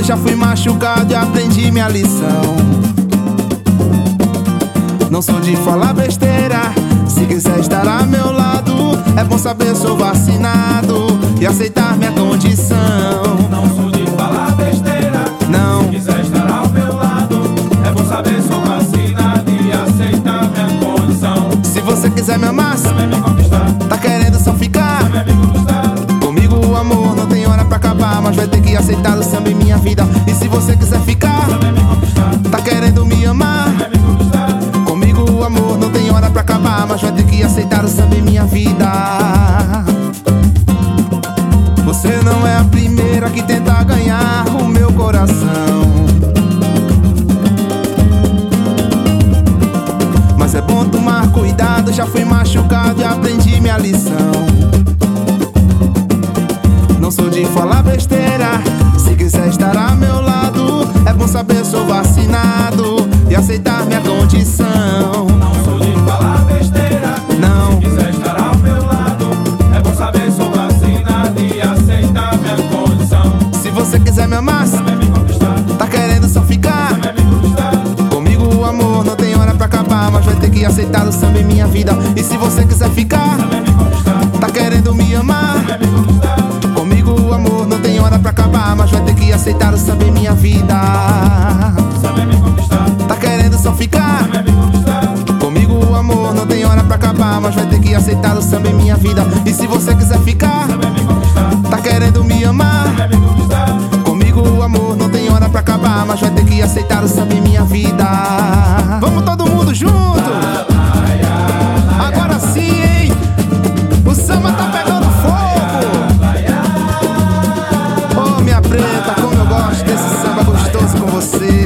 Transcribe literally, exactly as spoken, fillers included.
cuidado, já fui machucado e aprendi minha lição. Não sou de falar besteira, se quiser estar a meu lado, é bom saber sou vacinado e aceitar minha condição. Não sou de falar besteira, não. Se quiser estar ao meu lado, é bom saber sou vacinado e aceitar minha condição. Se você quiser me amar, também me conquistar, tá querendo só ficar, também me conquistar. Comigo o amor não tem hora pra acabar, mas vai ter que aceitar o samba em minha vida. E se você quiser ficar, também me conquistar, tá querendo me amar, também me conquistar. Comigo o amor não tem hora pra acabar, mas vai ter que aceitar o samba em minha vida. Você não é a primeira que tenta ganhar o meu coração, mas é bom tomar cuidado, já fui machucado e aprendi minha lição. Não sou de falar besteira, se quiser estar a meu lado, é bom saber sou vacinado e aceitar minha condição. Não sou de falar besteira, não. Se quiser estar ao meu lado, é bom saber sou vacinado e aceitar minha condição. Se você quiser me amar, também me conquistar, tá querendo só ficar, também me conquistar. Comigo o amor não tem hora pra acabar, mas vai ter que aceitar o samba em minha vida. E se você quiser ficar, também me conquistar, tá querendo me amar, também me conquistar. Comigo o amor não tem hora pra acabar, mas vai ter que aceitar o samba em minha vida. Também me conquistar, Tá querendo só ficar, também me conquistar. comigo o amor não tem hora pra acabar, mas vai ter que aceitar o samba em minha vida. E se você quiser ficar, Também me conquistar, tá querendo me amar, também me conquistar. comigo o amor não tem hora pra acabar, mas vai ter que aceitar o samba em minha vida. Vamos todo mundo junto! Agora sim, hein? O samba tá pegando fogo! Oh, minha preta, como eu gosto desse samba gostoso com você.